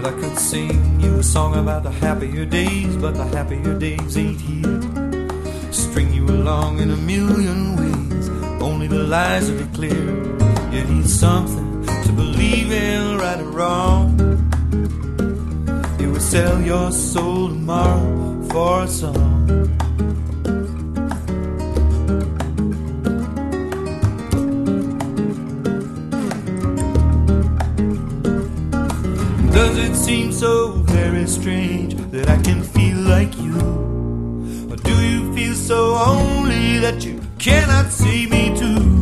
I could sing you a song about the happier days, but the happier days ain't here. String you along in a million ways, only the lies will be clear. You need something to believe in, right or wrong. You would sell your soul tomorrow for a song. Does it seem so very strange that I can feel like you? Or do you feel so only that you cannot see me too?